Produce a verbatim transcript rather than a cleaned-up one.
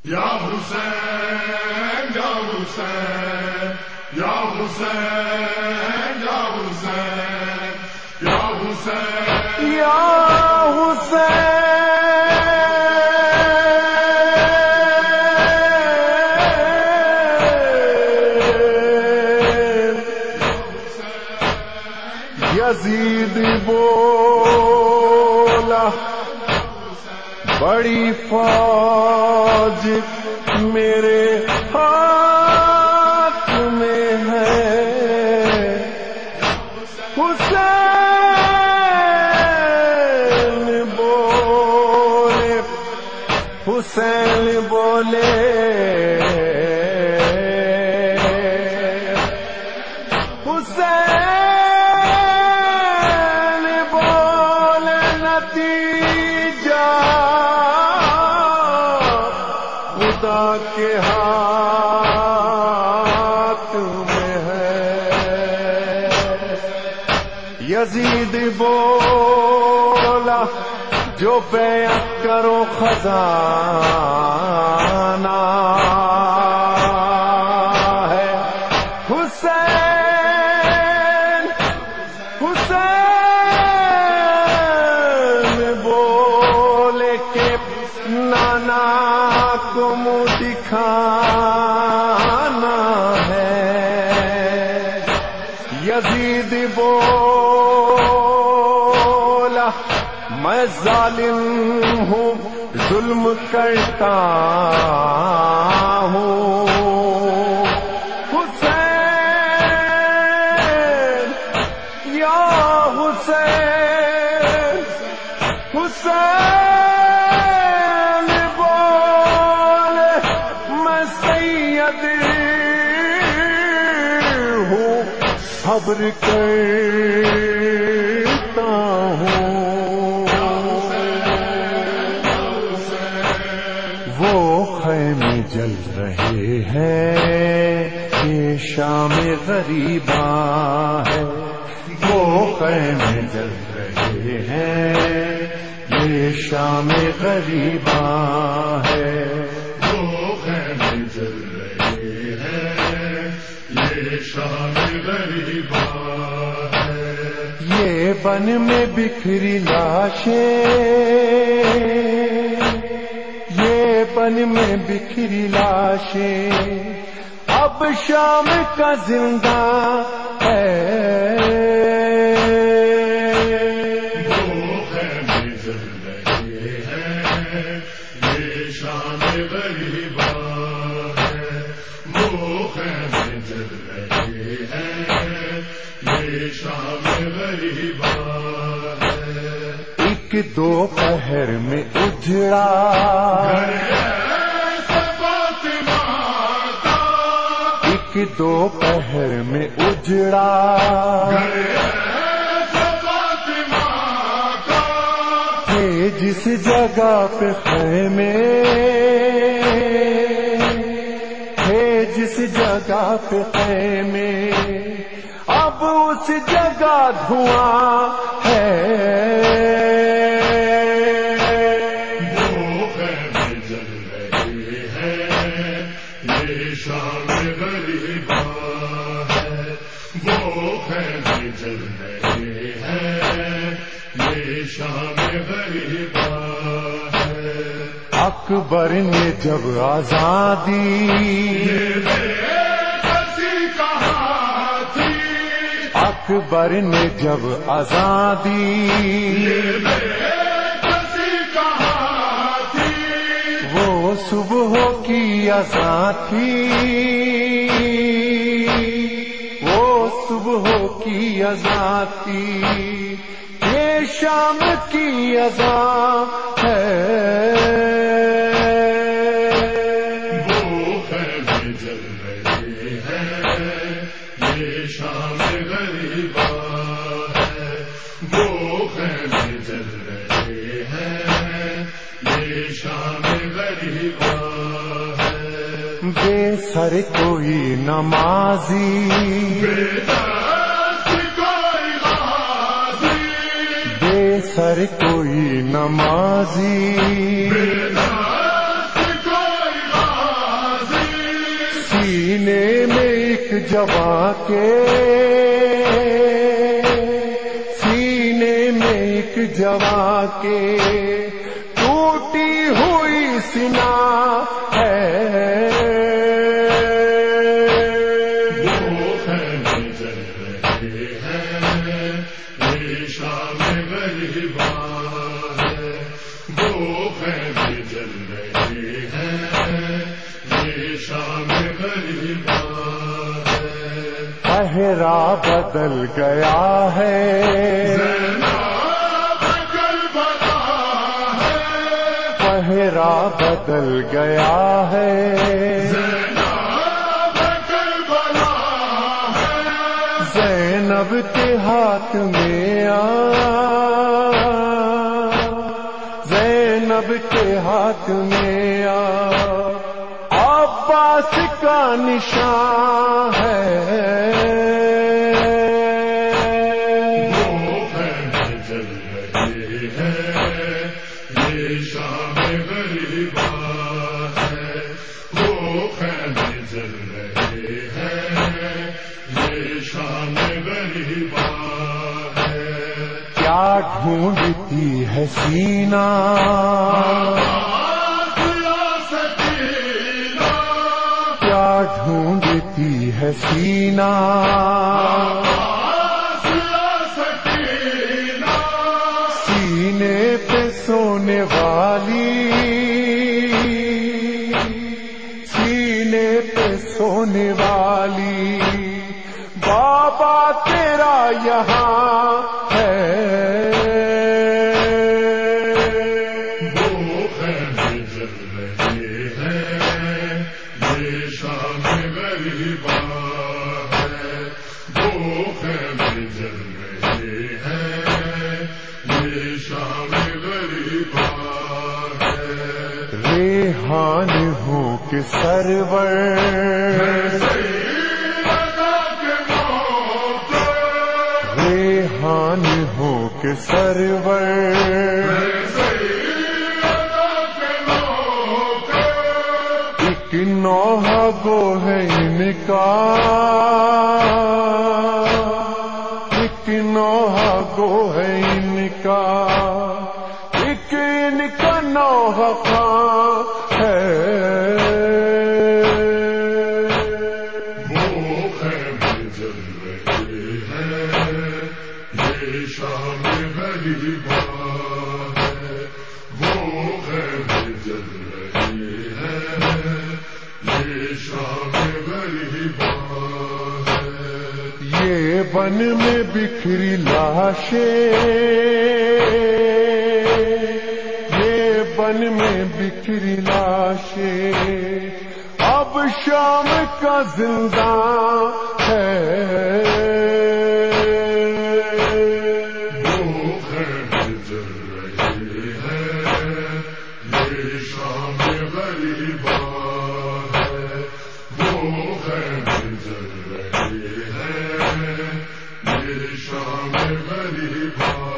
یا حسین یا حسین یا حسین یا حسین یا حسین یا حسین یزید بولا بڑی فوج میرے ہاتھ میں ہے، حسین بولے حسین بولے حسین بولے نتیجہ خدا کے ہاتھ میں ہے۔ یزید بولا جو بیعت کرو خزانہ ہے، حسین حسین بولے کہ نانا کو منہ دکھانا ہے۔ یزید بولا میں ظالم ہوں، ظلم کرتا ہوں، حسین یا حسین حسین بولے میں سید ہوں، صبر کرتا ہوں۔ وہ خیمے جل رہے ہیں یہ شام غریباں ہے، وہ خیمے جل رہے ہیں یہ شام غریباں ہے، وہ خیمے جل رہے ہیں یہ شام غریباں ہے۔ یہ بن میں بکھری لاشیں، یہ بن میں بکھری لاشیں اب شام کا زندہ ہے۔ وہ خیمے جل رہے ہیں یہ شام غریباں ہے، وہ خیمے جل رہے ہیں یہ شام غریباں ہے۔ ایک دوپہر میں اجڑا ایک دوپہر میں اجڑا تھے جس جگہ پہ خیمے تھے جس جگہ پہ خیمے اب اس جگہ دھواں ہے۔ شام غریباں ہے، وہ خیمے جل رہے ہیں یہ شام غریباں ہے۔ اکبر نے جب آزادی اکبر نے جب آزادی وہ صبح کی اذان تھی، وہ صبح کی اذان تھی، یہ شام کی اذان ہے۔ وہ خیمے جل رہے ہیں یہ شام غریباں ہے، وہ خیمے جل رہے ہیں یہ شام غریباں ہے۔ بے سر کوئی نمازی بے سر کوئی نمازی جوان کے سینے میں ایک جوان کے ٹوٹی ہوئی سنا ہے، وہ خیمے جل رہے ہیں یہ شام غریباں ہے، وہ خیمے جل رہے ہیں یہ شام غریباں ہے، پہرا بدل گیا ہے، پہرا بدل گیا ہے، زینب کے ہاتھ میں آ، زینب کے ہاتھ میں آ، عباس کا نشان ہے، وہ خیمے جل رہے ہیں یہ شام غریباں ہے، وہ خیمے جل رہے ہیں یہ شام غریباں ہے، کیا ڈھونڈتی ہے سینہ، کیا ڈھونڈتی ہے سینہ، سینے پہ سونے والی، سینے پہ سونے والی، بابا تیرا یہاں ہے، وہ خیمے جل رہے ہیں یہ شام غریباں ہے، وہ خیمے جل رہے ہیں یہ شام غریباں ہے، ریحان ہو کے سرور، ریحان ہو کے سرور، ایک نوحہ گو ہے ان کا، ایک نوحہ گو ہے ان کا، ایک ان کا نوحہ خاں ہے، وہ خیمے جل رہے ہیں یہ شام غریباں ہے، وہ خیمے جل رہے ہیں یہ شام غریباں ہے، یہ بن میں بکھری لاشیں، یہ بن میں بکھری لاشیں، اب شام کا زندان ہے، وہ خیمے جل رہے ہیں یہ شام غریباں ہے، وہ خیمے جل رہے ہیں یہ شام غریباں